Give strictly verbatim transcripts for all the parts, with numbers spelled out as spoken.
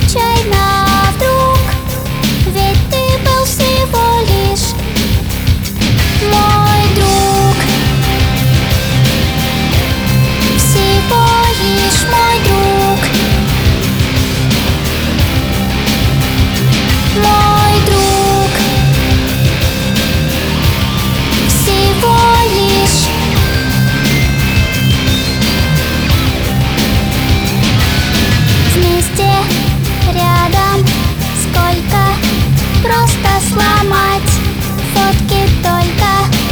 случайно вдруг, ведь ты был всего лишь мой друг. Всего лишь мой друг. Мой друг. Всего лишь. Вместе, рядом, сколько просто сломать фотки только.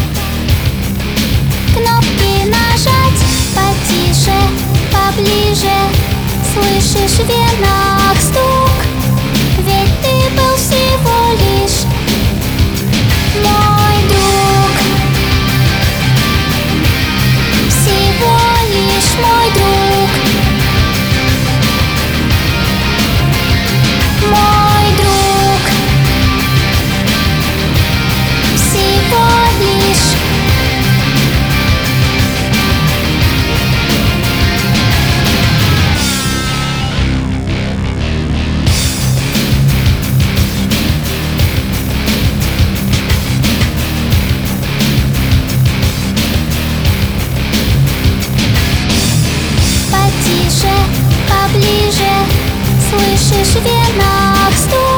Кнопки нажать потише, поближе. Слышишь в венах стук, ведь ты был всего лишь мой друг. Всего лишь мой друг. Мой друг. Всего лишь. Потише, поближе. Слышишь в венах стук.